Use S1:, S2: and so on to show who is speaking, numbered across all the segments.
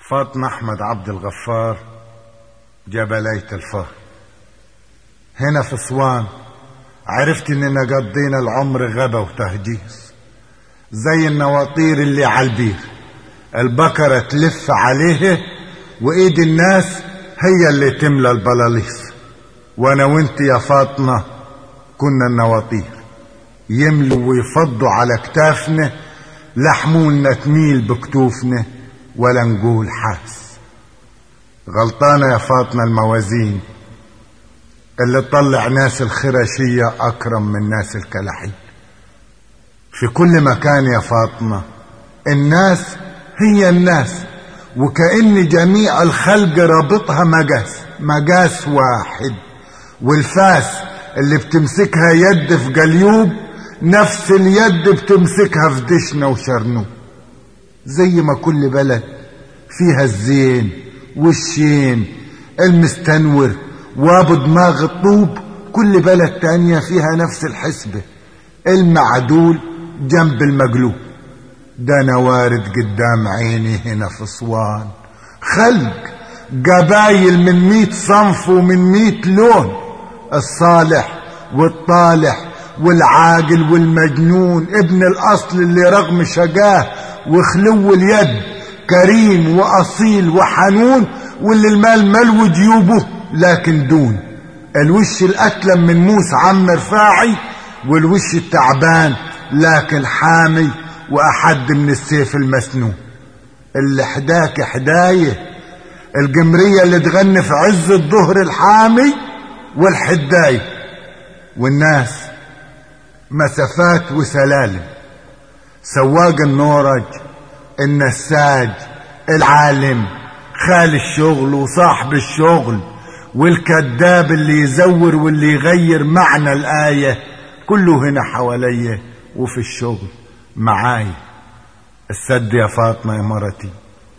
S1: فاطمة أحمد عبد الغفار، جبلية الفار. هنا في أسوان عرفت إننا قضينا العمر غبا وتهجيس، زي النواطير اللي على البير، البكرة تلف عليه وإيد الناس هي اللي تملى البلاليص. وأنا وإنت يا فاطمة كنا النواطير، يملوا ويفضوا على كتافنا، لا حمولنا تميل بكتوفنا ولا نقول حاس. غلطانة يا فاطمة الموازين اللي تطلع ناس الخراشية أكرم من ناس الكلاحين. في كل مكان يا فاطمة الناس هي الناس، وكأن جميع الخلق رابطها مقاس واحد، والفاس اللي بتمسكها يد في قليوب نفس اليد بتمسكها في دشنا وشرنوب. زي ما كل بلد فيها الزين والشين المستنور وابو دماغ الطوب، كل بلد تانية فيها نفس الحسبة، المعدول جنب المقلوب. ده انا وارد قدام عيني هنا في أسوان خلق قبايل من 100 صنف ومن 100 لون، الصالح والطالح والعاقل والمجنون، ابن الأصل اللي رغم شقاه وخلو اليد كريم وأصيل وحنون، واللي المال ملو جيوبه لكن دون، الوش الأتلم من موس عم رفاعي، والوش التعبان لكن حامي وأحد من السيف المسنون. اللي حداك حدايه القمرية اللي تغني في عز الظهر الحامي والحداي، والناس مسافات وسلالم، سواق النورج النساج العالم خال الشغل وصاحب الشغل والكذاب اللي يزور واللي يغير معنى الآية، كله هنا حواليه وفي الشغل معاي. السد يا فاطمة يا مرتي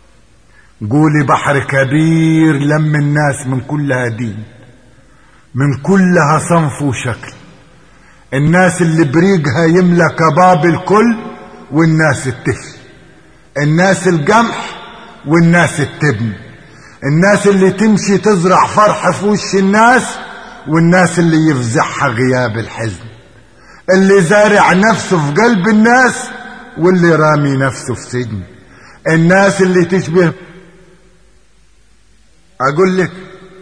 S1: قولي بحر كبير لم الناس من كلها دين، من كلها صنف وشكل، الناس اللي بريقها يملى كباب الكل والناس التفل، الناس القمح والناس التبن، الناس اللي تمشي تزرع فرح في وش الناس والناس اللي يفزعها غياب الحزن، اللي زارع نفسه في قلب الناس واللي رامي نفسه في سجن، الناس اللي تشبه. اقول لك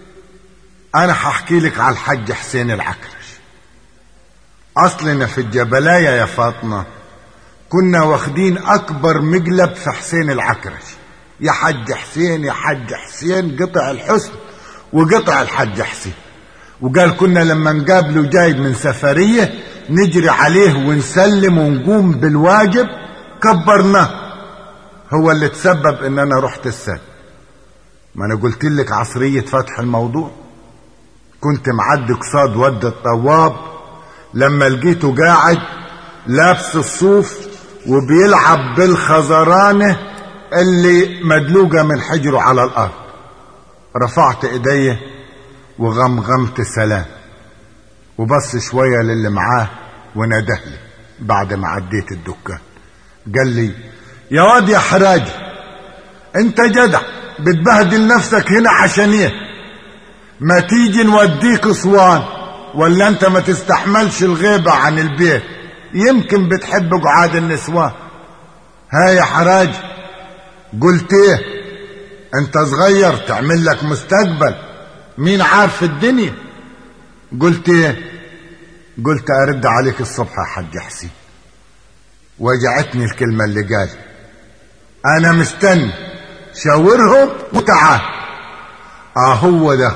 S1: انا هحكي لك على الحج حسين العكرش. اصلنا في الجبلاية يا فاطمة كنا واخدين اكبر مقلب في حسين العكرش، يا حج حسين يا حج حسين، قطع الحسن وقطع الحج حسين. وقال كنا لما نقابله جاي من سفرية نجري عليه ونسلم ونقوم بالواجب، كبرناه. هو اللي تسبب ان انا رحت السد. ما انا قلت لك عصرية فتح الموضوع، كنت معدي قصاد ود الطواب لما لقيته قاعد لابس الصوف وبيلعب بالخزرانة اللي مدلوقة من حجره على الارض. رفعت ايديه وغمغمت سلام، وبص شوية للي معاه وندهلي بعد ما عديت الدكان. قال لي يا واد يا حراجي انت جدع بتبهدل نفسك هنا عشان ايه؟ ما تيجي نوديك أسوان، ولا انت ما تستحملش الغيبة عن البيت؟ يمكن بتحب قعاد النسوان. ها يا حراجي قلت ايه؟ انت صغير تعمل لك مستقبل، مين عارف الدنيا؟ قلت ايه؟ قلت ارد عليك الصبح يا حاج حسين. وجعتني الكلمة اللي قال، انا مستني شاورهم وتعال. هو ده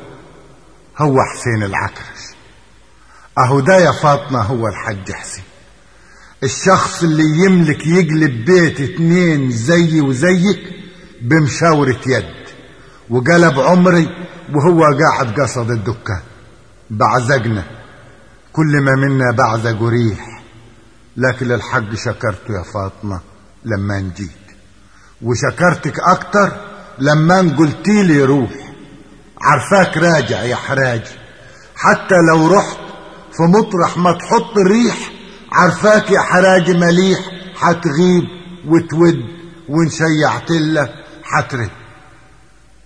S1: هو حسين العكرش، اهو ده يا فاطمة هو الحاج حسين، الشخص اللي يملك يقلب بيت 2 زي وزيك بمشاورة يد، وقلب عمري وهو قاعد قصد الدكان. بعزقنا كل ما منا بعزق وريح، لكن الحق شكرته يا فاطمة لما نجيت، وشكرتك اكتر لما قلتي لي روح. عارفاك راجع يا حراجي، حتى لو رحت في مطرح ما تحط الريح، عارفاك يا حراجي مليح، حتغيب وتود وان شيعت لك حترد.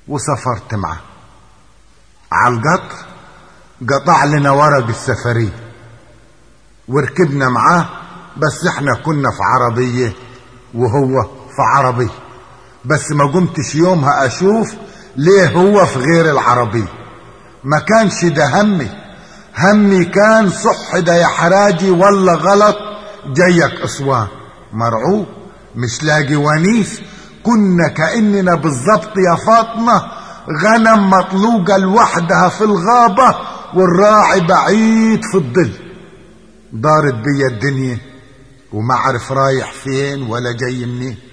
S1: وسافرت معاه على القطر. قطع لنا ورق السفرية وركبنا معاه، بس احنا كنا في عربية وهو في عربية. بس ما قمتش يومها اشوف ليه هو في غير العربية. ما كانش ده همي كان صح ده يا حراجي ولا غلط. جايك اسوان مرعوب مش لاقي ونيس. كنا كأننا بالظبط يا فاطمة غنم مطلوقة لوحدها في الغابة والراعي بعيد في الظل. دارت بيا الدنيا وما عرف رايح فين ولا جاي منين.